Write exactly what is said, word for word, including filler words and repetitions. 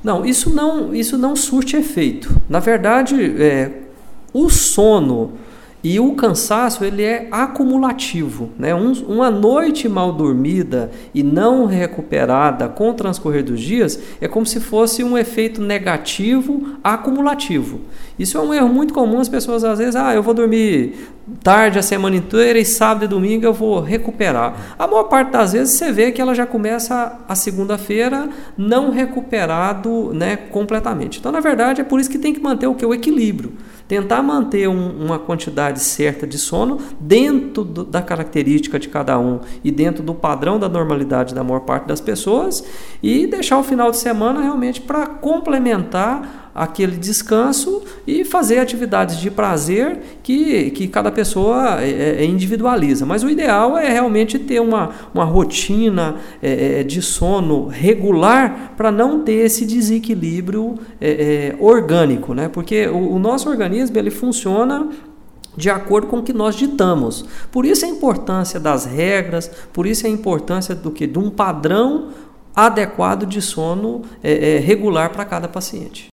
Não, isso não, isso não surte efeito. Na verdade, é, o sono e o cansaço, ele é acumulativo, né? Um, uma noite mal dormida e não recuperada com o transcorrer dos dias é como se fosse um efeito negativo acumulativo. Isso é um erro muito comum, as pessoas às vezes, ah, eu vou dormir tarde a semana inteira e sábado e domingo eu vou recuperar. A maior parte das vezes você vê que ela já começa a segunda-feira não recuperado, né, completamente. Então, na verdade, é por isso que tem que manter o que? O equilíbrio. Tentar manter um, uma quantidade certa de sono dentro do, da característica de cada um e dentro do padrão da normalidade da maior parte das pessoas e deixar o final de semana realmente para complementar aquele descanso e fazer atividades de prazer que, que cada pessoa é, é, individualiza. Mas o ideal é realmente ter uma, uma rotina é, de sono regular para não ter esse desequilíbrio é, é, orgânico, né? Porque o, o nosso organismo ele funciona de acordo com o que nós ditamos. Por isso a importância das regras, por isso a importância do que? De um padrão adequado de sono é, é, regular para cada paciente.